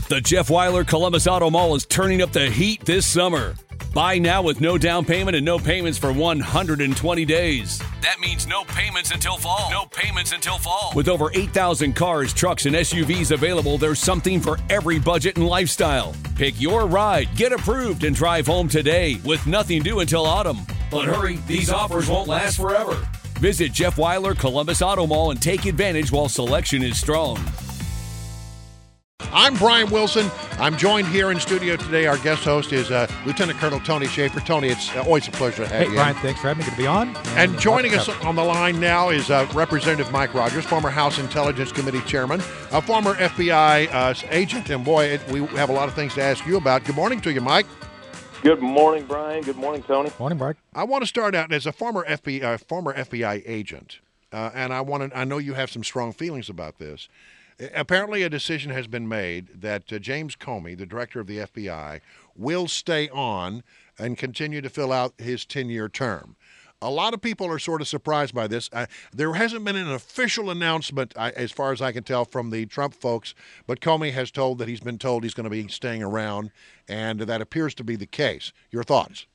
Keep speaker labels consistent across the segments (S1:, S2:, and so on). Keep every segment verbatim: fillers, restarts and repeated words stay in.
S1: The Jeff Weiler Columbus Auto Mall is turning up the heat this summer. Buy now with no down payment and no payments for one hundred twenty days. That means no payments until fall. No payments until fall. With over eight thousand cars, trucks, and S U Vs available, there's something for every budget and lifestyle. Pick your ride, get approved, and drive home today with nothing due until autumn. But hurry, these offers won't last forever. Visit Jeff Weiler Columbus Auto Mall and take advantage while selection is strong.
S2: I'm Brian Wilson. I'm joined here in studio today. Our guest host is uh, Lieutenant Colonel Tony Shaffer. Tony, it's uh, always a pleasure to have
S3: hey,
S2: you.
S3: Hey, Brian, thanks for having me. Good to be on.
S2: And, and joining us on the line now is uh, Representative Mike Rogers, former House Intelligence Committee Chairman, a former F B I uh, agent. And boy, it, we have a lot of things to ask you about. Good morning to you, Mike.
S4: Good morning, Brian. Good morning, Tony.
S3: Morning, Brian.
S2: I want to start out as a former F B I, uh, former F B I agent, uh, and I want to. I know you have some strong feelings about this. Apparently, a decision has been made that uh, James Comey, the director of the F B I, will stay on and continue to fill out his ten-year term. A lot of people are sort of surprised by this. Uh, there hasn't been an official announcement, uh, as far as I can tell, from the Trump folks, but Comey has told that he's been told he's going to be staying around, and that appears to be the case. Your thoughts?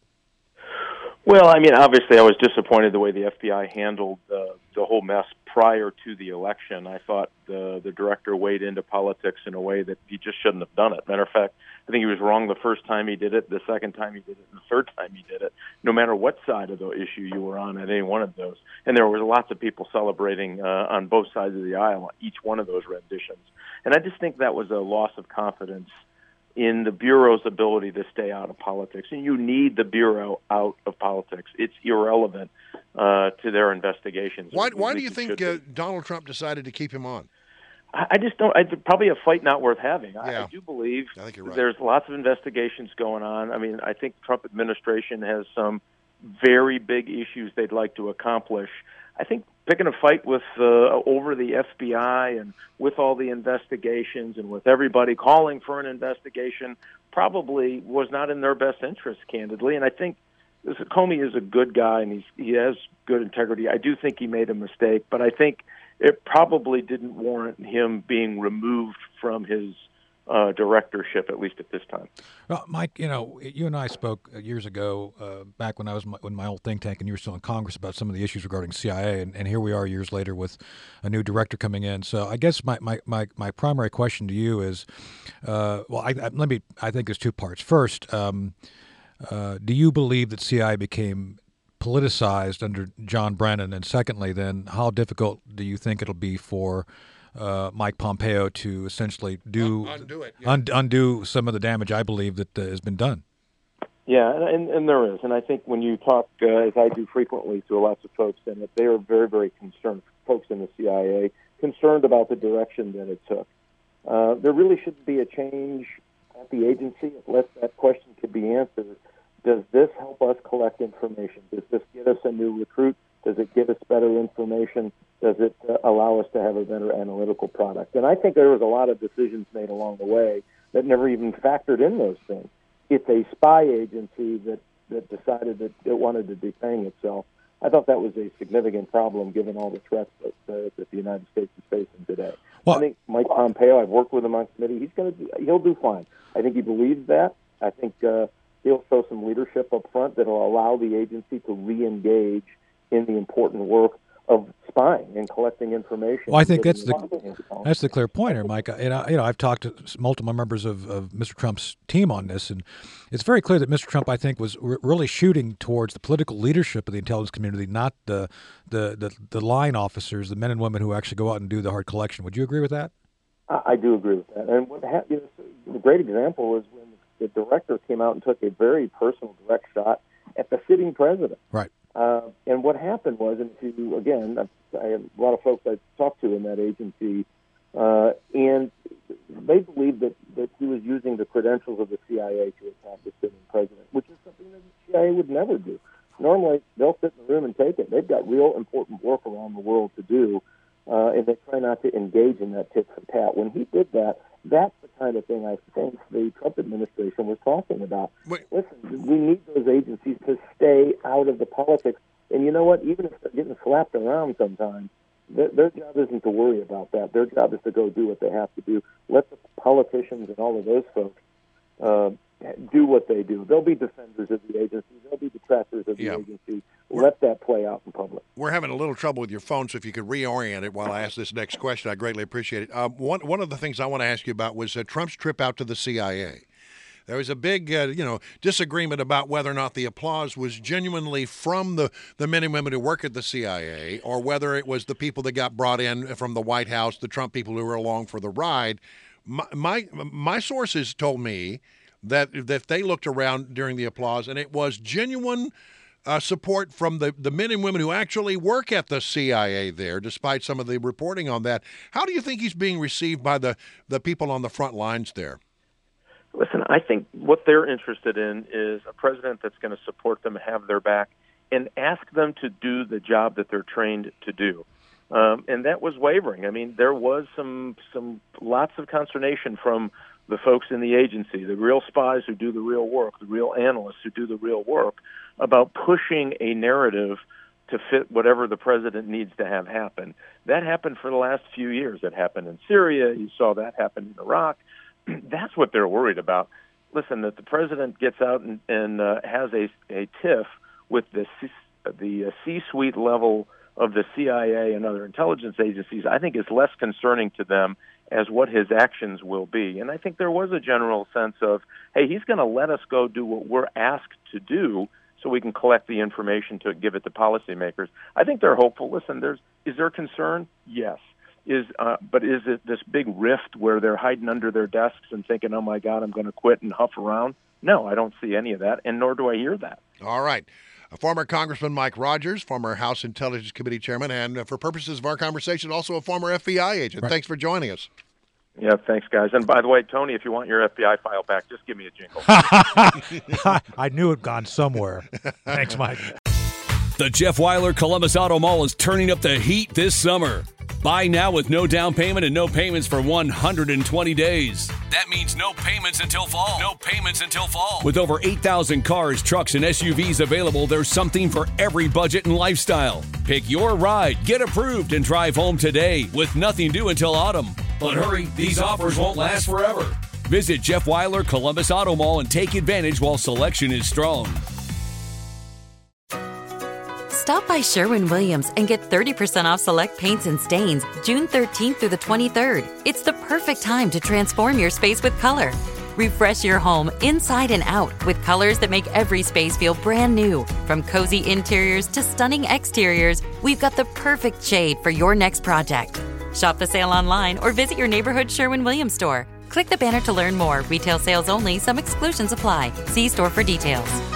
S4: Well, I mean, obviously, I was disappointed the way the F B I handled uh, the whole mess prior to the election. I thought the the director weighed into politics in a way that he just shouldn't have done it. Matter of fact, I think he was wrong the first time he did it, the second time he did it, and the third time he did it, no matter what side of the issue you were on at any one of those. And there were lots of people celebrating uh, on both sides of the aisle on each one of those renditions. And I just think that was a loss of confidence in the Bureau's ability to stay out of politics. And you need the Bureau out of politics. It's irrelevant uh, to their investigations.
S2: Why, why do you think uh, Donald Trump decided to keep him on?
S4: I, I just don't. I, probably a fight not worth having. I,
S2: yeah.
S4: I do believe
S2: I think you're right.
S4: There's lots of investigations going on. I mean, I think the Trump administration has some very big issues they'd like to accomplish. I think picking a fight with uh, over the F B I and with all the investigations and with everybody calling for an investigation probably was not in their best interest, candidly. And I think this, Comey is a good guy and he's, he has good integrity. I do think he made a mistake, but I think it probably didn't warrant him being removed from his Uh, directorship, at least at this time.
S3: Well, Mike, you know, you and I spoke years ago, uh, back when I was my, in my old think tank and you were still in Congress, about some of the issues regarding C I A, and, and here we are years later with a new director coming in. So I guess my my, my, my primary question to you is, uh, well, I, I, let me. I think there's two parts. First, um, uh, do you believe that C I A became politicized under John Brennan? And secondly, then, how difficult do you think it'll be for Uh, Mike Pompeo to essentially do
S2: undo it, yeah.
S3: un- undo some of the damage I believe that uh, has been done?
S4: Yeah, and, and there is. And I think when you talk, uh, as I do frequently to lots of folks in it, they are very, very concerned, folks in the C I A, concerned about the direction that it took. Uh, there really shouldn't be a change at the agency unless that question could be answered. Does this help us collect information? Does this get us a new recruit? Does it give us better information? Does it uh, allow us to have a better analytical product? And I think there was a lot of decisions made along the way that never even factored in those things. It's a spy agency that, that decided that it wanted to defang itself. I thought that was a significant problem given all the threats that, uh, that the United States is facing today. Well, I think Mike Pompeo, I've worked with him on committee, he's going to do, he'll do fine. I think he believes that. I think uh, he'll show some leadership up front that will allow the agency to re-engage in the important work of spying and collecting information.
S3: Well, I think that's the that's the clear point here, Mike. And I, you know, I've talked to multiple members of, of Mister Trump's team on this, and it's very clear that Mister Trump, I think, was re- really shooting towards the political leadership of the intelligence community, not the, the the the line officers, the men and women who actually go out and do the hard collection. Would you agree with that?
S4: I, I do agree with that. And what ha- you know, a great example is when the director came out and took a very personal, direct shot at the sitting president.
S3: Right.
S4: Uh, and what happened was, and if you, again, I have a lot of folks I've talked to in that agency, uh, and they believe that, that he was using the credentials of the C I A to attack the sitting president, which is something that the C I A would never do. Normally, they'll sit in the room and take it. They've got real important work around the world to do, uh, and they try not to engage in that tit for tat. When he did that, that's the kind of thing I think the Trump administration was talking about.
S2: Wait.
S4: Listen, we need those agencies to stay out of the politics. And you know what? Even if they're getting slapped around sometimes, Their, their job isn't to worry about that. Their job is to go do what they have to do. Let the politicians and all of those folks uh, do what they do. They'll be defenders of the agency. They'll be detractors of the
S2: yeah.
S4: agency. Let that play out in public.
S2: We're having a little trouble with your phone, so if you could reorient it while I ask this next question, I greatly appreciate it. Uh, one, one of the things I want to ask you about was uh, Trump's trip out to the C I A. There was a big, uh, you know, disagreement about whether or not the applause was genuinely from the, the men and women who work at the C I A, or whether it was the people that got brought in from the White House, the Trump people who were along for the ride. My my, my sources told me that that they looked around during the applause, and it was genuine uh, support from the, the men and women who actually work at the C I A there, despite some of the reporting on that. How do you think he's being received by the, the people on the front lines there?
S4: Listen, I think what they're interested in is a president that's going to support them, have their back, and ask them to do the job that they're trained to do. Um, and that was wavering. I mean, there was some some lots of consternation from the folks in the agency, the real spies who do the real work, the real analysts who do the real work, about pushing a narrative to fit whatever the president needs to have happen. That happened for the last few years. It happened in Syria. You saw that happen in Iraq. That's what they're worried about. Listen, that the president gets out and, and uh, has a, a tiff with the C, the uh, C-suite level of the C I A and other intelligence agencies, I think is less concerning to them as what his actions will be. And I think there was a general sense of, hey, he's going to let us go do what we're asked to do so we can collect the information to give it to policymakers. I think they're hopeful. Listen, there's is there concern? Yes. Is uh, but is it this big rift where they're hiding under their desks and thinking, oh, my God, I'm going to quit and huff around? No, I don't see any of that, and nor do I hear that.
S2: All right. Uh, former Congressman Mike Rogers, former House Intelligence Committee chairman, and uh, for purposes of our conversation, also a former F B I agent. Right. Thanks for joining us.
S4: Yeah, thanks, guys. And by the way, Tony, if you want your F B I file back, just give me a jingle.
S3: I knew it gone somewhere. Thanks, Mike.
S1: The Jeff Weiler Columbus Auto Mall is turning up the heat this summer. Buy now with no down payment and no payments for one hundred twenty days. That means no payments until fall. No payments until fall. With over eight thousand cars, trucks, and S U Vs available, there's something for every budget and lifestyle. Pick your ride, get approved, and drive home today with nothing due until autumn. But hurry, these offers won't last forever. Visit Jeff Weiler Columbus Auto Mall and take advantage while selection is strong.
S5: Stop by Sherwin-Williams and get thirty percent off select paints and stains June thirteenth through the twenty-third. It's the perfect time to transform your space with color. Refresh your home inside and out with colors that make every space feel brand new. From cozy interiors to stunning exteriors, we've got the perfect shade for your next project. Shop the sale online or visit your neighborhood Sherwin-Williams store. Click the banner to learn more. Retail sales only. Some exclusions apply. See store for details.